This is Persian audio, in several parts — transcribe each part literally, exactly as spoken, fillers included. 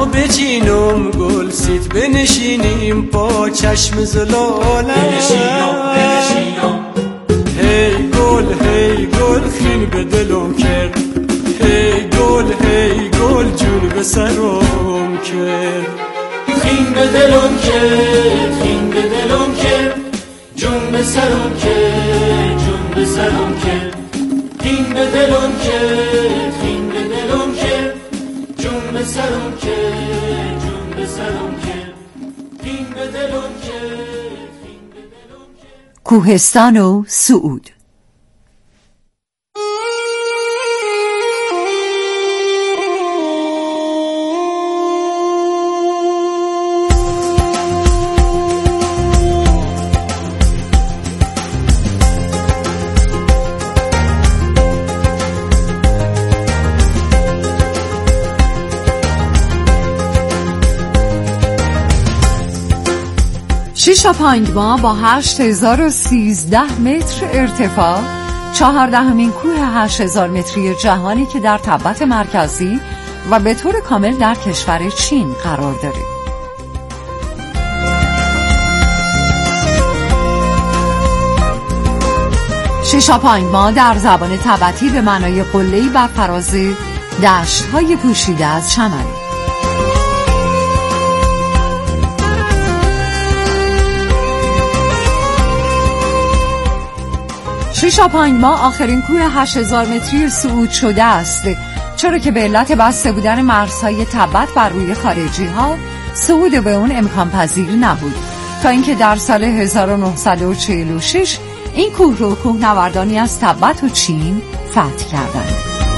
بچینم گل سید بنشینیم پا چشم زلالم بنشینم بنشینم هی گل هی گل خین به دلم کرد هی گل هی گل جون به سرم کرد خین به دلم کرد خین به دلم کرد جون به سرم کرد جون به سرم کرد خین به دلم کرد خین به دلم کرد جون به سرم کرد جون به سرم کرد خین به دلم کرد خین به دلم کرد. کوهستان و صعود. شیشاپانگما با هشت هزار و سیزده متر ارتفاع چهاردهمین کوه هشت هزار متری جهانی که در تبت مرکزی و به طور کامل در کشور چین قرار داره. شیشاپانگما در زبان تبتی به معنای قله‌ای بر فراز دشت‌های پوشیده از چمنه. شیشاپانگما آخرین کوه هشت هزار متری صعود شده است، چرا که به علت بسته بودن مرزهای تبت بر روی خارجی ها صعود به اون امکان پذیر نبود، تا اینکه در سال هزار و نهصد و چهل و شش این کوه رو کوهنوردانی از تبت و چین فتح کردند.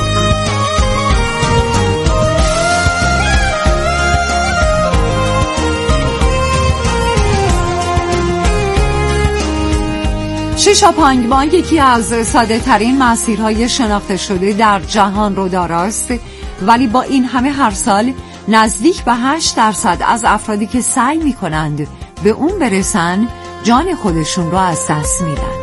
شیشاپانگما یکی از ساده ترین مسیرهای شناخته شده در جهان رو داراست، ولی با این همه هر سال نزدیک به هشت درصد از افرادی که سعی می کنند به اون برسن جان خودشون رو از دست میدن.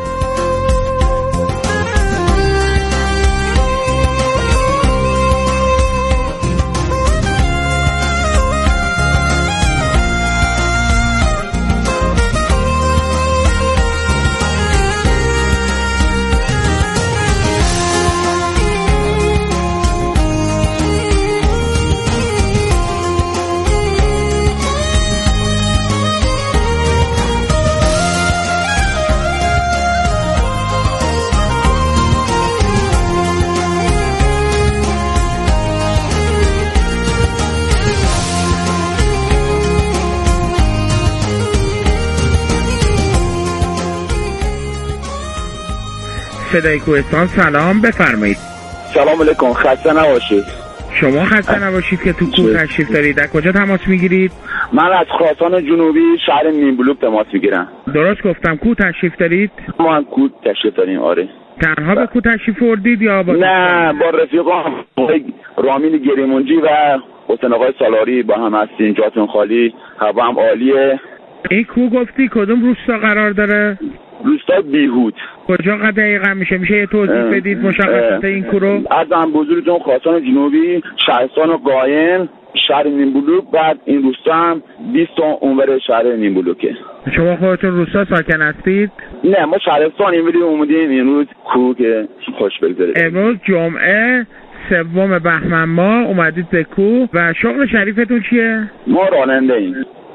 صدای کوهستان، سلام، بفرمایید. سلام علیکم، خسته نباشید. شما خسته نباشید که تو کوه تشریف دارید. از کجا تماس میگیرید؟ من از خراسان جنوبی شهر نیمبلوک تماس میگیرم. درست گفتم، کوه تشریف دارید؟ ما هم کوه تشریف داریم. آره. تنها به کوه تشریف بردید یا با نه با رفیقام رامین گریمونجی و حسین آقای سالاری با هم هستیم. جاتون خالی، هوا هم عالیه. این کوه گفتی کدوم روستا قرار داره؟ روستا بیهود. کجا دقیقا میشه؟ میشه یه توضیح بدید مشخصات این کوه رو؟ از هم بزرگتون خراسان جنوبی، شهرستان و قایم، شهر نیمبلوک، بعد این روستا هم بیست تا اونور شهر نیمبلوکه. شما خودتون روستا ساکن هستید؟ نه، ما شهرستانیم ولی اومدیم امروز کوه که خوش بگذره. امروز جمعه سوم بهمن ماه اومدید به کوه و شغل شریفتون چیه؟ ما راننده ایم.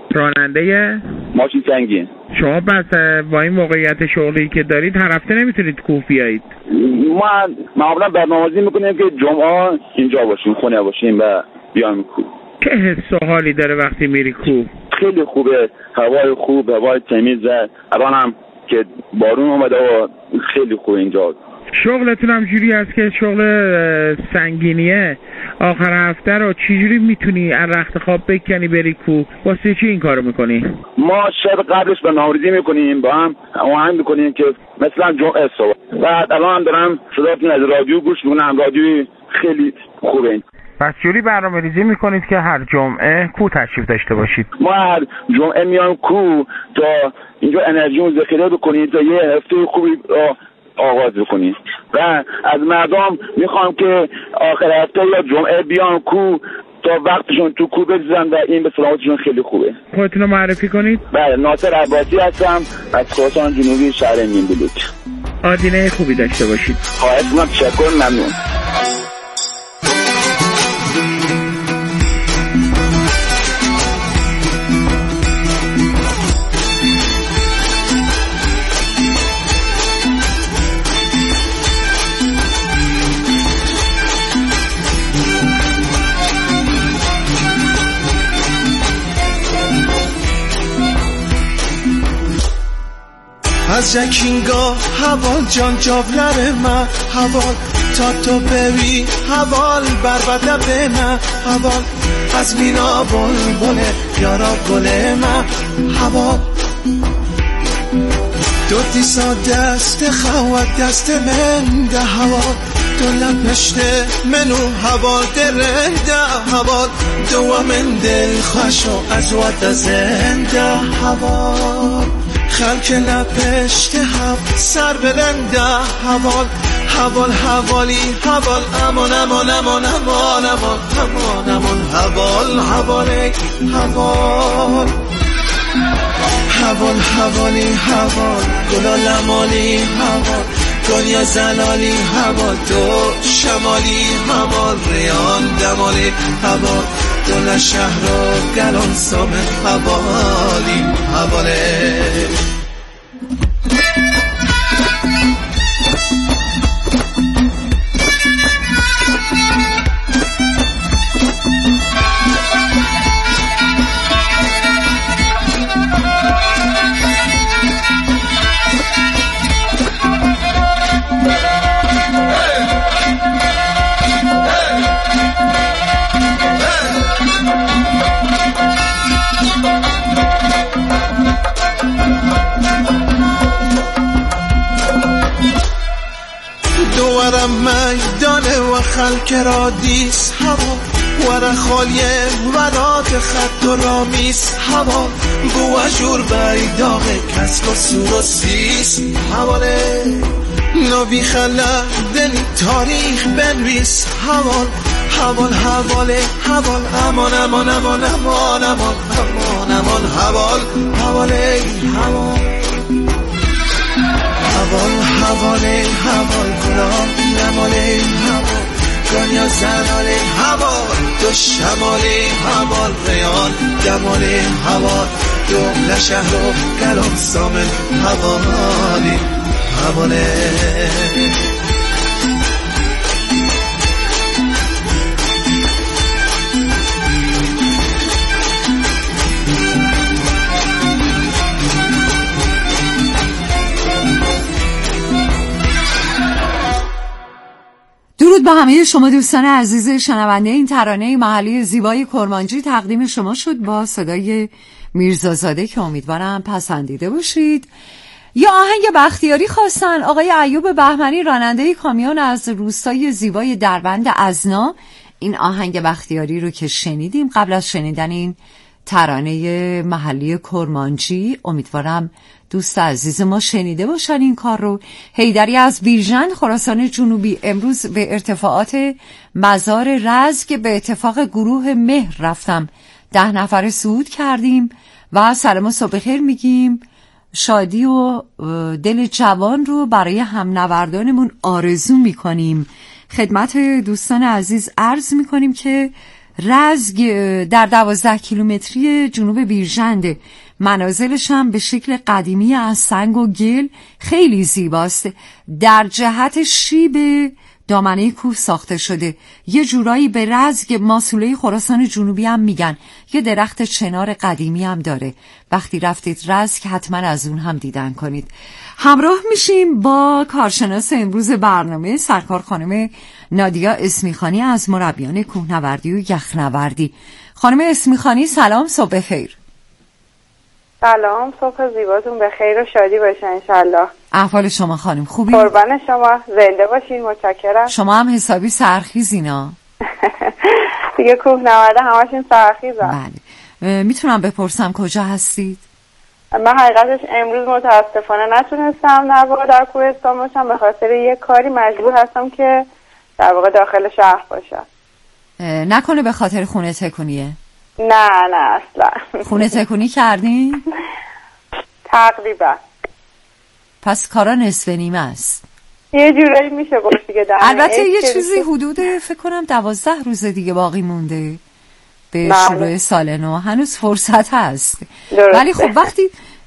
راننده ماشین سنگین. شما بس با این موقعیت شغلی که دارید هر هفته نمیتونید کوه بیایید؟ ما معمولا برنامه‌ریزی میکنیم که جمعه اینجا باشیم، خونه باشیم و بیایم کوه. چه حس و حالی داره وقتی میری کوه؟ خیلی خوبه، هوای خوب، هوای تمیزه. الان هم که بارون اومده و خیلی خوب اینجا. شغلتون هم جوری هست که شغل سنگینیه، آخر هفته رو چجوری میتونی از رخت خواب بکنی بری کوه؟ واسه چی این کارو میکنی؟ ما شب قبلش برنامه‌ریزی میکنیم، با هم آهنگ میکنیم که مثلا جمعه صبح. بعد الان هم دارم صداتون از رادیو گوش میکنم، رادیو خیلی خوبه. پس جوری برنامه ریزی میکنید که هر جمعه کوه تشریف داشته باشید؟ ما هر جمعه میایم کوه تا اینجا انرژیمون ذخیره بکنیم تا یه هفته خوبی آغاز بکنیم و از مردم میخوام که آخر هفته یا جمعه بیان کوه تا وقتشون تو کوه بگذارن و این به سلامتشون خیلی خوبه. خودتون رو معرفی کنید. بله، ناصر عباسی هستم از خراسان جنوبی شهر نیم بلوک. آدینه خوبی داشته باشید. خواهش می‌کنم، تشکر، ممنون. از یکینگاه حوال جان جاولر من حوال تا تو بری حوال بر بده من حوال از مینا بل بله یارا گل من حوال دو دیسا دست خواد دست من ده حوال دو لپشت منو حوال دره ده حوال دو من دل خوشو از وقت زنده حوال خلک لپشت هم سر بلنده حوال حوال حوالی حوال امان امان امان امان امان امان امان حوال حوالی حوال حوال حوالی حوال گلا لمالی حوال دنیا زلالی حوال تو شمالی حوال ریان دمالی حوال دل شهر و گلان سامه حوالی حواله دورم میدانه و خلک را دیس هوا ور خالیه ورات خط و رامیس هوا بو اجور بیداغ کسب و سور و سیس حواله نبی خلا دنی تاریخ بنویس حوال حوال حواله حوال امان امان امان امان امان امان امان حوال حواله حوال حوال حواله حوال گلاب نماله حوال دنیا زناله حوال دو شماله حوال ریان دماله حوال دو لشهر و گلاب سامن حوالی حواله درود به همه شما دوستان عزیز شنونده. این ترانه محلی زیبای کرمانجی تقدیم شما شد با صدای میرزازاده که امیدوارم پسندیده باشید. یا آهنگ بختیاری خواستن آقای ایوب بهمنی راننده کامیون از روستای زیبای دربند ازنا. این آهنگ بختیاری رو که شنیدیم قبل از شنیدن این ترانه محلی کرمانجی، امیدوارم دوست عزیز ما شنیده باشن این کار رو. حیدری از بیژن خراسان جنوبی: امروز به ارتفاعات مزار رزگ به اتفاق گروه مهر رفتم، ده نفر صعود کردیم و سلام و صبح خیر میگیم. شادی و دل جوان رو برای هم نوردانمون آرزو میکنیم. خدمت دوستان عزیز عرض میکنیم که رزگ در دوازده کیلومتری جنوب بیرجنده. منازلش هم به شکل قدیمی از سنگ و گل خیلی زیباست. در جهت شیب دامنه کوه ساخته شده. یه جورایی به رزگ ماسوله خراسان جنوبی هم میگن. یه درخت چنار قدیمی هم داره. وقتی رفتید رزگ حتما از اون هم دیدن کنید. همراه میشیم با کارشناس امروز برنامه، سرکار خانم نادیا اسمیخانی از مربیان کوهنوردی و یخنوردی. خانم اسمیخانی سلام، صبح خیر. سلام، صبح زیباتون به خیر و شادی باشه انشالله. احوال شما خانم خوبی؟ قربان شما، زنده باشین، متشکرم. شما هم حسابی سرخیزینا. دیگه کوهنورده همشون سرخیزن. بله. میتونم بپرسم کجا هستید؟ من حقیقتش امروز متاسفانه نتونستم در واقع در کوهستان باشم، به خاطر یه کاری مجبور هستم که در واقع داخل شهر باشم. نکنه به خاطر خونه تکونیه؟ نه نه اصلا. خونه تکونی کردین؟ تقریبا. پس کارا نصف نیمه است. یه جورایی میشه گفت دیگه. البته یه چیزی حدود فکر کنم دوازده روز دیگه باقی مونده به شروع سال نو، هنوز فرصت هست. درسته. ولی خب وقتی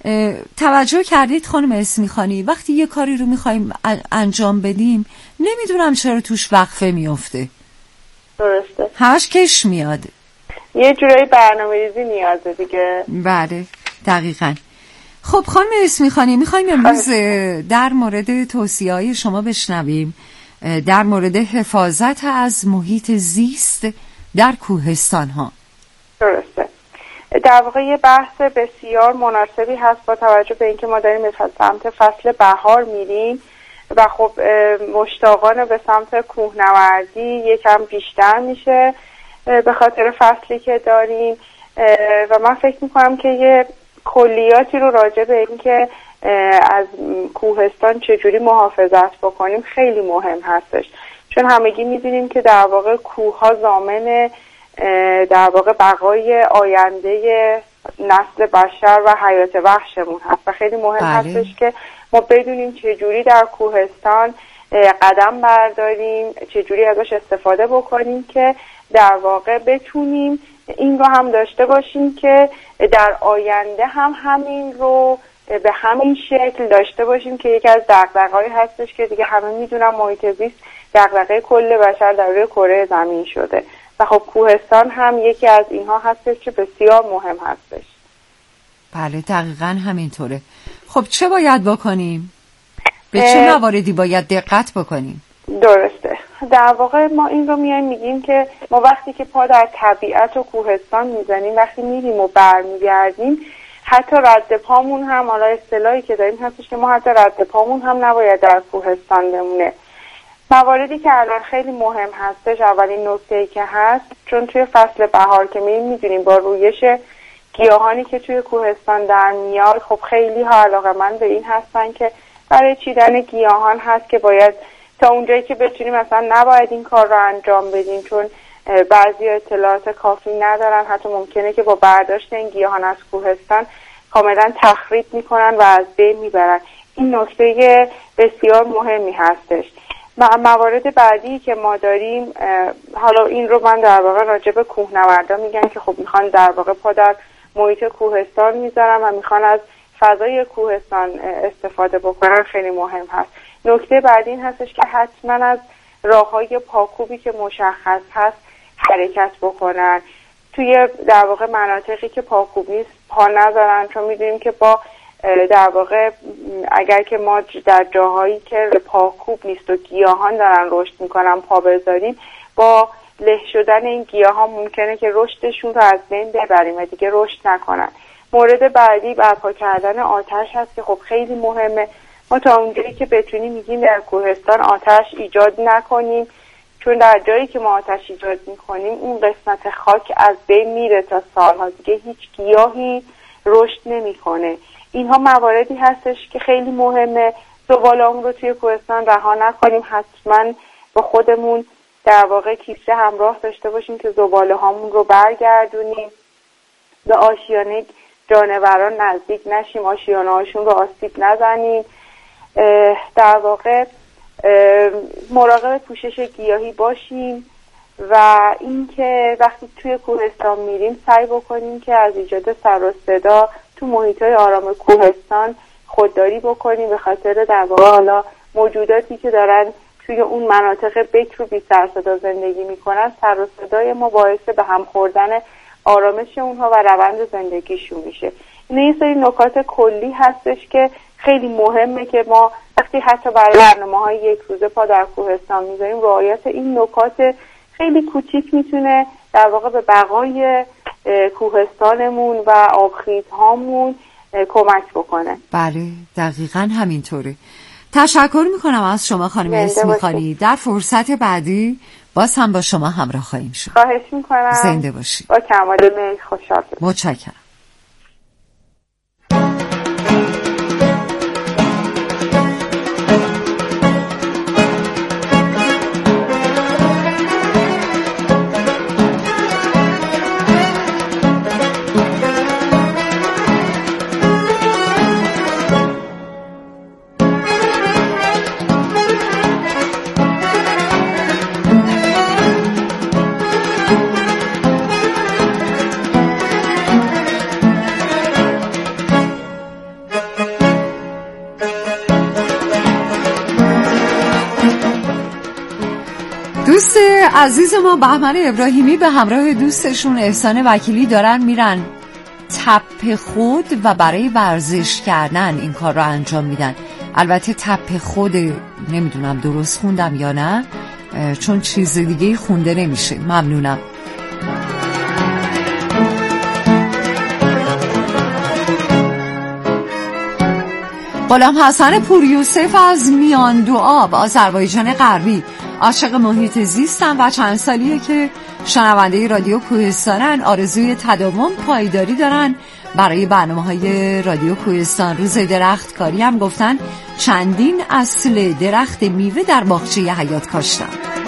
توجه کردید خانم اسمیخانی، وقتی یه کاری رو میخوایم انجام بدیم نمیدونم چرا توش وقفه میفته. درسته. همش کش میاد. یه جورایی برنامه‌ریزی نیازه دیگه. بله دقیقاً. خب خانم اسمیخانی، میخوایم امروز در مورد توصیه‌های شما بشنویم در مورد حفاظت از محیط زیست در کوهستان ها. درسته. در واقع یه بحث بسیار مناسبی هست با توجه به اینکه ما داریم به سمت فصل بهار میریم و خب مشتاقان به سمت کوهنوردی یکم بیشتر میشه به خاطر فصلی که داریم و من فکر میکنم که یه کلیاتی رو راجع به اینکه از کوهستان چجوری محافظت بکنیم خیلی مهم هستش، چون همگی میدونیم که در واقع کوه ها ضامن در واقع بقای آینده نسل بشر و حیات وحشمون هست و خیلی مهم بله. هستش که ما بدونیم چجوری در کوهستان قدم برداریم، چجوری ازش استفاده بکنیم که در واقع بتونیم این رو هم داشته باشیم که در آینده هم همین رو به همین شکل داشته باشیم که یکی از دغدغه‌هایی هستش که دیگه همه میدونن محیط زیست دغدغه کل بشر در روی کره زمین شده و خب کوهستان هم یکی از اینها هستش که بسیار مهم هستش. بله دقیقاً همینطوره. خب چه باید بکنیم؟ به چه مواردی باید دقت بکنیم؟ درسته. در واقع ما این رو میایم میگیم که ما وقتی که پا در طبیعت و کوهستان میزنیم، وقتی میریم و برمیگردیم، حتی رد پامون هم، حالا اصطلاحی که داریم هستش که ما حتی رد پامون هم نباید در کوهستان بمونه. مواردی که الان خیلی مهم هستش، اولین نکته‌ای که هست، چون توی فصل بهار که میریم میدونیم با رویش گیاهانی که توی کوهستان در میاد، خب خیلی ها علاقه‌مند به این هستن که برای چیدن گیاهان هست که باید تا اونجایی که بتونیم مثلا نباید این کار رو انجام بدیم، چون بعضی اطلاعات کافی ندارن، حتی ممکنه که با برداشت این گیاهان از کوهستان کاملا تخریب میکنن و از بین میبرن. این نکته بسیار مهمی هستش. موارد بعدی که ما داریم، حالا این رو من در واقع راجع به کوهنوردا میگم که خب میخوان در واقع پا در محیط کوهستان میذارن و میخوان از فضای کوهستان استفاده بکنن، خیلی مهم هست. نکته بعدی این هستش که حتما از راههای پاکوبی که مشخص هست حرکت بکنن. توی در واقع مناطقی که پاکوب نیست پا نذارن، چون میدونیم که با در واقع اگر که ما در جاهایی که پاکوب نیست و گیاهان دارن رشد میکنن پا بذاریم، با له شدن این گیاهان ممکنه که رشدشون رو از بین ببریم و دیگه رشد نکنن. مورد بعدی برپا کردن آتش هست که خب خیلی مهمه. ما تا اونجایی که بتونیم میگیم در کوهستان آتش ایجاد نکنیم، چون در جایی که ما آتش ایجاد میکنیم اون قسمت خاک از بین میره تا سالها، دیگه هیچ گیاهی رشد نمیکنه. اینها مواردی هستش که خیلی مهمه. زباله‌مون رو توی کوهستان رها نکنیم، حتما با خودمون در واقع کیسه همراه داشته باشیم که زباله هامون رو برگردونیم. به آشیانه جانوران نزدیک نشیم، آشیانه هاشون رو آسیب نزنیم. در واقع مراقب پوشش گیاهی باشیم و اینکه وقتی توی کوهستان میریم سعی بکنیم که از ایجاد سر و صدا تو محیط‌های آرام کوهستان خودداری بکنیم، به خاطر در واقع حالا موجوداتی که دارن توی اون مناطق بکر و بی سر صدا زندگی میکنن، سر و صدای ما باعث به هم خوردن آرامش اونها و روند زندگیشون میشه. این یه سری نکات کلی هستش که خیلی مهمه که ما وقتی حتی برای برنامه‌های یک روزه پا در کوهستان میذاریم، رعایت این نکات خیلی کوچیک میتونه در واقع به بقای کوهستانمون و آبخیزهامون کمک بکنه. بله دقیقاً همینطوره. تشکر میکنم از شما خانم اسمیخانی. در فرصت بعدی باز هم با شما همراه خواهیم شد. خواهش میکنم. زنده باشید. با کمال میل. خوشحال شدم. متشکرم. عزیز ما بهمن ابراهیمی به همراه دوستشون احسان وکیلی دارن میرن تپه خود و برای ورزش کردن این کار رو انجام میدن. البته تپه خود نمیدونم درست خوندم یا نه، چون چیز دیگه خونده نمیشه. ممنونم. غلام حسن پور یوسف از میان دو آب آذربایجان غربی، عاشق محیط زیستم و چند سالیه که شنونده رادیو کوهستانن. آرزوی تداوم پایداری دارن برای برنامه‌های رادیو کوهستان. روز درخت کاری هم گفتن چندین اصل درخت میوه در باغچه حیات کاشتن.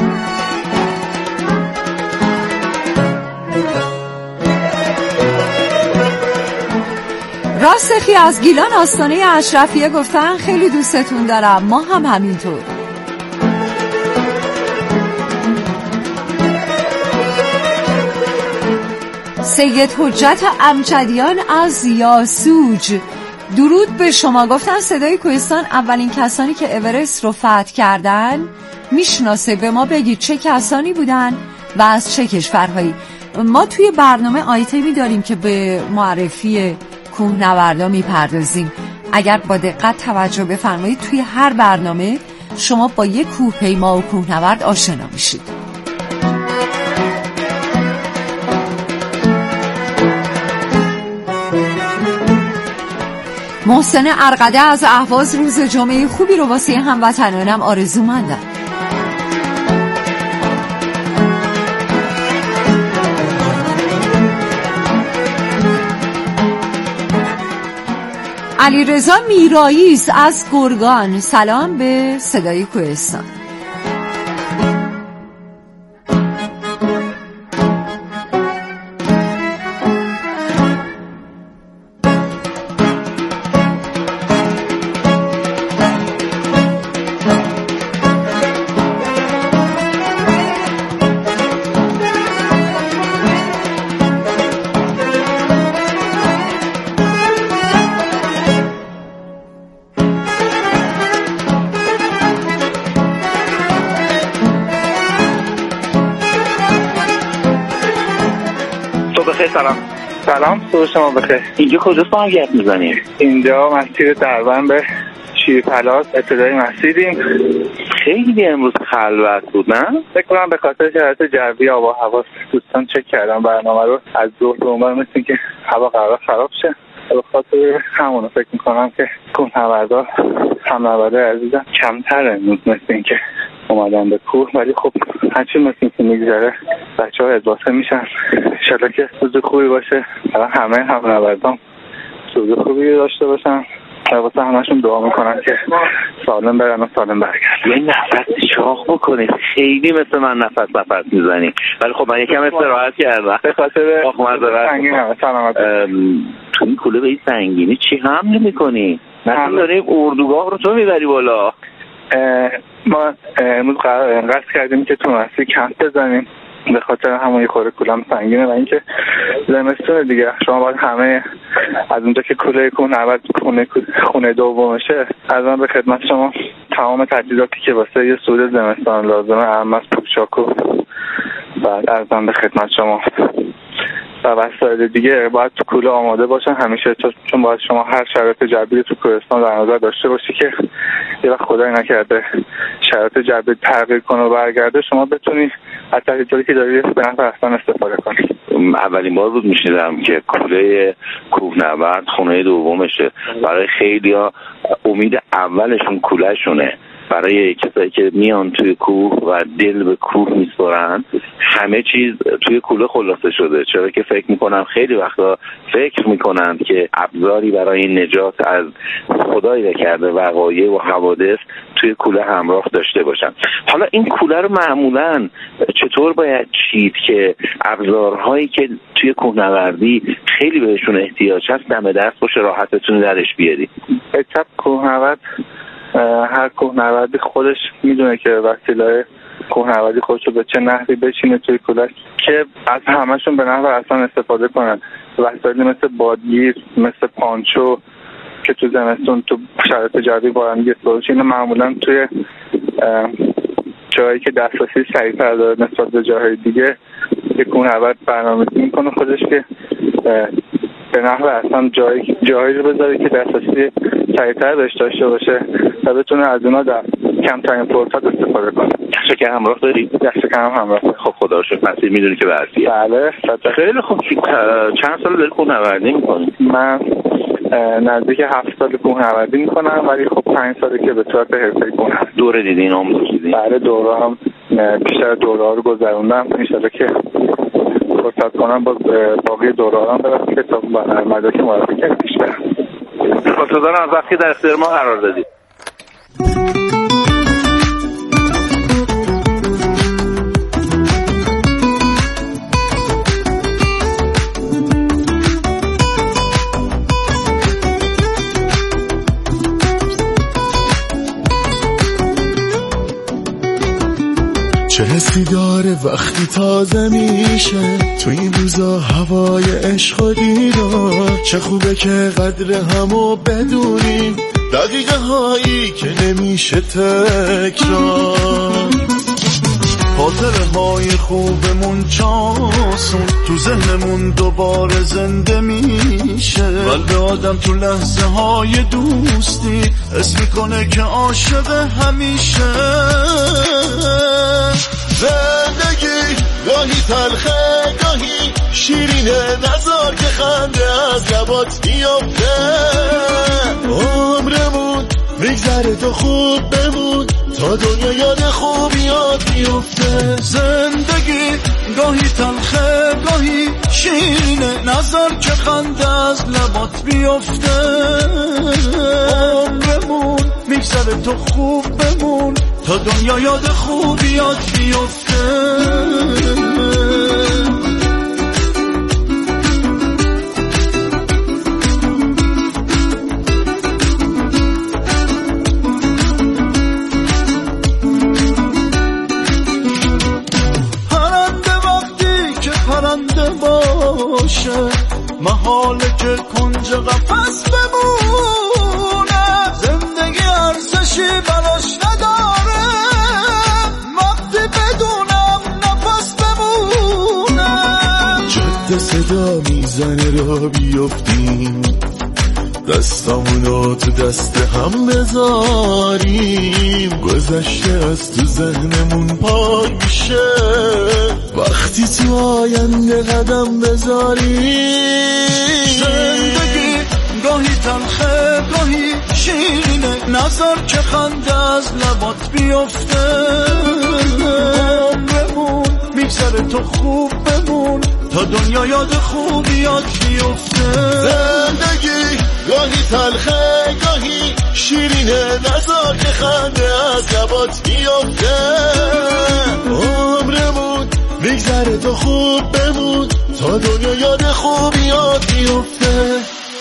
راستخی از گیلان آستانه اشرفیه گفتن خیلی دوستتون دارم، ما هم همینطور. سید حجت امجدیان از یاسوج، درود به شما. گفتن صدای کوهستان اولین کسانی که اورست رو فتح کردن میشناسه، به ما بگید چه کسانی بودن و از چه کشورهایی. ما توی برنامه آیتمی داریم که به معرفی کوهنوردا میپردازیم. اگر با دقت توجه بفرمایید توی هر برنامه شما با یک کوهپیما و کوهنورد آشنا میشید. محسن ارقده از اهواز روز جمعه خوبی رو واسه هموطنانم آرزومندم. علیرضا میراییز از گرگان، سلام به صدای کوهستان. سلام سلام صبح شما بخیر. اینجا کجاست با هم گپ میزنیم؟ اینجا مسیر دربند به شیرپلاس ابتدای مسیریم. خیلی امروز خلوت بود نه؟ فکر کنم به خاطر شرایط جوی آب و هوا دوستان چک کردم برنامه رو از ظهر به اونور، مثل که هوا قرار خراب شه. به خاطر همونو فکر میکنم که کوهنوردا همنورده عزیزم کمتر امروز مثل این که اومدن به کوه، ولی خب هرچی مثل این که میگذره بچه ها اضافه میشن. انشالله که روز خوبی باشه برای همه همنوردان، روز خوبی داشته باشن و واسه همشون دعا میکنن که سالم برن و سالم برگردن. یه نفس شاخ بکنید، خیلی مثل من نفس نفس میزنی، ولی خب من یکم استراحت کردم به خاطر سنگینه. سلامت. تو این کوله به این سنگینی چی حمل میکنی؟ مثلا داریم اردوگاه رو تو میبری بالا. ما امروز قصد کردیم که تو مسیر کمپ بزنیم، به خاطر همون یه خوره کولم سنگینه و اینکه زمستون دیگه شما باید همه از اونجا که کوله کوهنورد خونه خونه دومشه، از من به خدمت شما تمام تجهیزاتی که واسه یه صعود زمستان لازمه، اهم از پوشاک و بعد از من به خدمت شما و وسایل دیگه باید تو کوله آماده باشن همیشه، چون باید شما هر شرایط جوی تو کوهستان در نظر داشته باشی که یه وقت خدای نکرده شرایط جوی تغییر کنه و برگرده، شما بتونی از تجهیزاتی که داری به نفع اصلا استفاده کنی. اولین بار بود میشنیدم که کوله کوهنورد خونه دومشه. برای خیلیا امید اولشون کولهشونه. برای کسایی که میان توی کوه و دل به کوه میسپرن، همه چیز توی کوله خلاصه شده. چرا که فکر میکنم خیلی وقتا فکر میکنند که ابزاری برای نجات از خدای نکرده وقایع و حوادث توی کوله همراه داشته باشن. حالا این کوله رو معمولا چطور باید چید که ابزارهایی که توی کوهنوردی خیلی بهشون احتیاج هست دم دست باشه، راحتتون درش بیاری؟ اچپ کوهنورد هر کوهنوردی خودش میدونه که وسیله کوهنوردی خودشو به چه نحوی بچینه توی کولش که از همشون به نحو اصلا استفاده کنن. وسایلی مثل بادگیر، مثل پانچو که تو زمستون تو شرایط جوی با هم دیگه استفاده میشه، معمولا توی جایی که دسترسی سریع‌تر داره نسبت به جاهای دیگه که کوهنورد برنامه‌ریزی میکنه خودش که به نحو اصلا جایی جایی رو بذاره که دسترسی سریع‌تر بهش داشته باشه و بتونه از اونها در کمترین فرصت استفاده کنه. دستشکر همراه داری؟ دستشکر هم همراه. خب خدا رو شکر مسیر میدونی که برسیه. بله. خیلی خوب. چند سال داری کوهنوردی میکنی؟ من نزدیک هفت سال کوهنوردی میکنم ولی خب پنج ساله که به صورت حرفه‌ای کوهنوردی. دوره دیدین آموزش دیدین؟ بله دوره هم بیشتر دوره ها رو گذروندم. انشالله که فرصت کنم باز باقی دوره ها هم برم که تا مدرک معرفی کنم پیش برم. سپاسگزارم از وقتی در اختیار ما قرار دادید. چه حسی داره وقتی تازه میشه تو این روزا هوای عشق و دیدار، چه خوبه که قدر همو بدونیم دقیقه هایی که نمیشه تکرار، خاطره های خوبمون چاسون تو ذهنمون دوباره زنده میشه. قلب آدم تو لحظه های دوستی حس میکنه که عاشق همیشه. زندگی گاهی تلخه گاهی شیرینه، نذار که خنده از لبات بیافته. عمرمون میگذره تو خوب بمون تا دنیا یاد خوبیات بیفته. زندگی گاهی تلخه گاهی شیرینه، نذار که خنده از لبات بیفته. عمرمون میگذره تو خوب بمون تا دنیا یاد خوبیات بیفته. محاله که کنج قفس بمونه، زندگی ارزشی براش نداره وقتی بدونم نفس بمونه. جاده صدا میزنه را بیفتیم، دستامونو تو دست هم بذاریم، گذشته از تو ذهنمون پاک میشه وقتی تو آینده قدم بذاریم. زندگی گاهی تلخه گاهی شیرینه، نذار که خنده از لبات بیفته. عمرمون میگذره تو خوب بمون تا دنیا یاد خوبیات بیفته. زندگی گاهی تلخه گاهی شیرینه، نذار که خنده از لبات بیفته. عمرمون میگذره تو خوب بمون تا دنیا یاد خوبیات بیفته.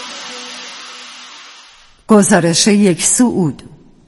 گزارش یک صعود.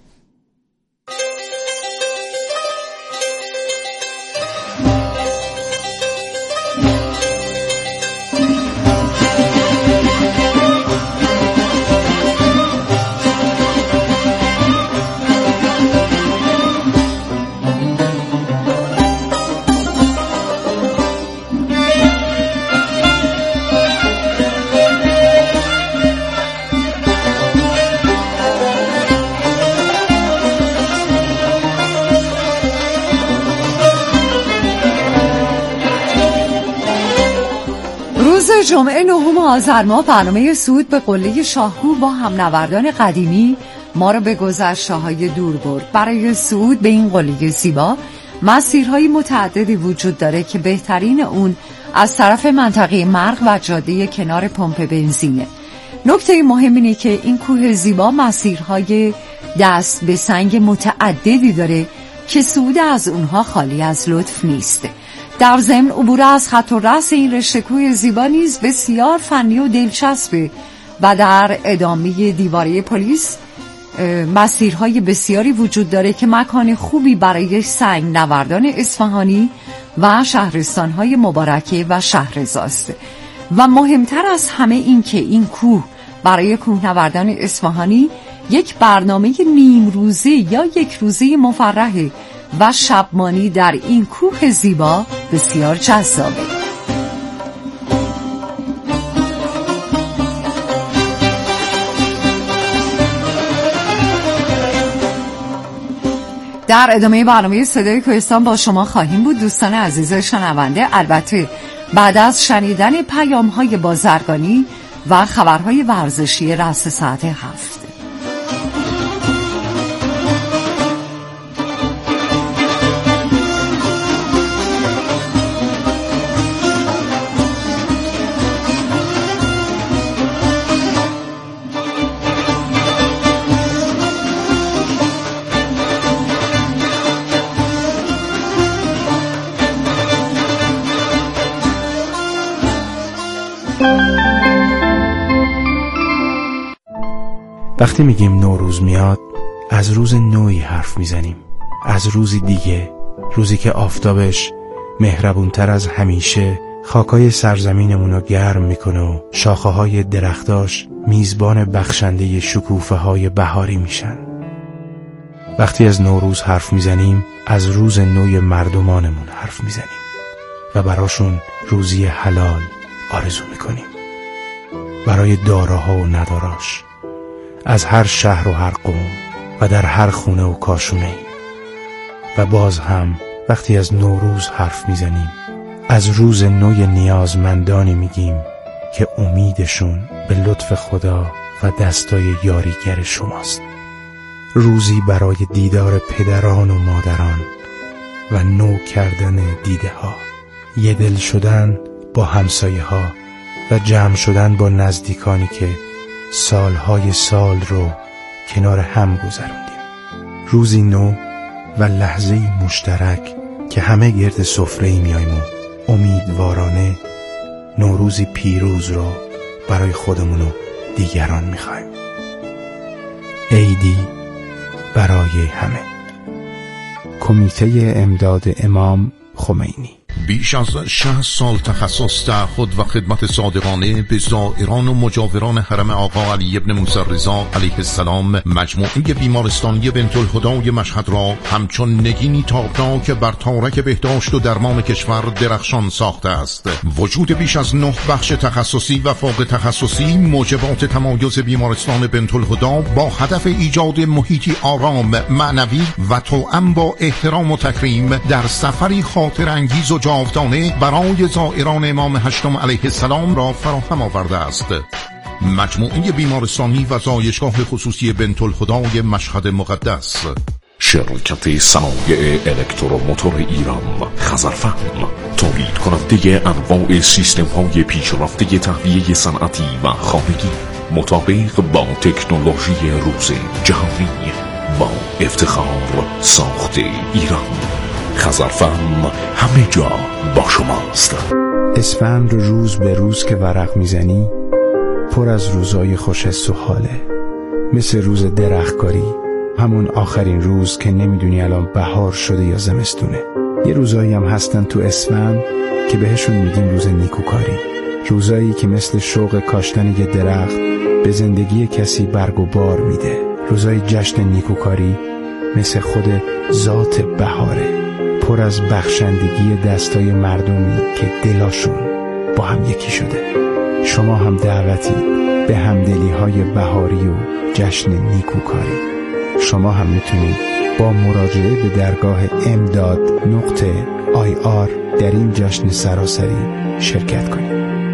جمعه نهم آذر ماه برنامه صعود به قله شاهکوه با همنوردان قدیمی ما را به گذشته‌های دور برد. برای صعود به این قله زیبا مسیرهای متعددی وجود داره که بهترین اون از طرف منطقه مرغ و جاده کنار پمپ بنزینه. نکته مهم اینه که این کوه زیبا مسیرهای دست به سنگ متعددی داره که صعود از اونها خالی از لطف نیست. در ضمن عبور از خط و رأس این رشته کوه زیبا نیز بسیار فنی و دلچسبه و در ادامه دیواره پلیس مسیرهای بسیاری وجود داره که مکان خوبی برای سنگ نوردان اصفهانی و شهرستانهای مبارکه و شهرزاست. و مهمتر از همه این که این کوه برای کوهنوردان اصفهانی یک برنامه نیم روزه یا یک روزه مفرحه و شبمانی در این کوه زیبا بسیار جذابه. در ادامه برنامه صدای کوهستان با شما خواهیم بود دوستان عزیز شنونده، البته بعد از شنیدن پیام‌های بازرگانی و خبرهای ورزشی رأس ساعت هفت. وقتی میگیم نوروز میاد از روز نوعی حرف میزنیم، از روزی دیگه، روزی که آفتابش مهربونتر از همیشه خاکای سرزمینمونو گرم میکنه و شاخه های درختاش میزبان بخشنده شکوفه های بهاری میشن. وقتی از نوروز حرف میزنیم از روز نوی مردمانمون حرف میزنیم و براشون روزی حلال آرزو میکنیم، برای داراها و نداراش، از هر شهر و هر قوم و در هر خونه و کاشونه. و باز هم وقتی از نوروز حرف میزنیم از روز نوی نیازمندانی میگیم که امیدشون به لطف خدا و دستای یاریگر شماست. روزی برای دیدار پدران و مادران و نو کردن دیده ها، یه دل شدن با همسایه ها و جمع شدن با نزدیکانی که سالهای سال رو کنار هم گذروندیم. روزی نو و لحظه‌ای مشترک که همه گرد سفره‌ای میاییم و امیدوارانه نوروزی پیروز رو برای خودمون و دیگران میخوایم. عیدی برای همه. کمیته امداد امام خمینی. بیش از شصت سال تخصص تعهد و خدمت صادقانه به زائران و مجاوران حرم آقا علی ابن موسی رضا علیه السلام، مجموعه بیمارستانی بنت الهدی مشهد را همچون نگینی تابناک بر تارک بهداشت و درمان کشور درخشان ساخته است. وجود بیش از نه بخش تخصصی و فوق تخصصی موجبات تمایز بیمارستان بنت الهدی با هدف ایجاد محیطی آرام، معنوی و توأم با احترام و تکریم در سفری خاطر انگیز و جاودانه برای زائران امام هشتم علیه السلام را فراهم آورده است. مجموعه بیمارستانی و زایشگاه خصوصی بنت الهدی مشهد مقدس. شرکت صنایع الکتروموتور ایران خزرفهم، تولید کننده انواع سیستم های پیشرفته تهویه صنعتی و خانگی مطابق با تکنولوژی روز جهانی، با افتخار ساخت ایران. خزرفهم همه جا با شماست. اسفند روز به روز که ورق میزنی پر از روزای خوشحس و حاله، مثل روز درختکاری، همون آخرین روز که نمیدونی الان بهار شده یا زمستونه. یه روزایی هم هستن تو اسفند که بهشون میگیم روز نیکوکاری، روزایی که مثل شوق کاشتن یه درخت به زندگی کسی برگ و بار میده، روزای جشن نیکوکاری مثل خود ذات بهاره، پر از بخشندگی دستای مردمی که دلاشون با هم یکی شده. شما هم دعوتی به همدلی های بهاری و جشن نیکوکاری. شما هم میتونید با مراجعه به درگاه امداد نقطه آی آر در این جشن سراسری شرکت کنید.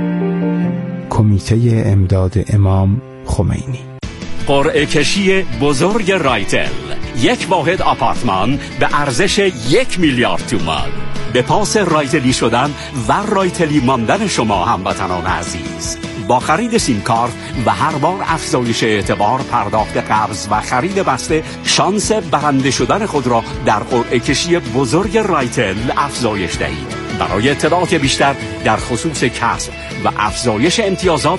کمیته امداد امام خمینی. قرعه کشی بزرگ رایتل، یک واحد آپارتمان به ارزش یک میلیارد تومان. به پاس رایتلی شدن و رایتلی ماندن شما هموطنان عزیز، با خرید سیم کارت و هر بار افزایش اعتبار پرداخت قرض و خرید بسته، شانس برنده شدن خود را در قرعه کشی بزرگ رایتل افزایش دهید. برای اطلاعات بیشتر در خصوص کسب و افزایش امتیازات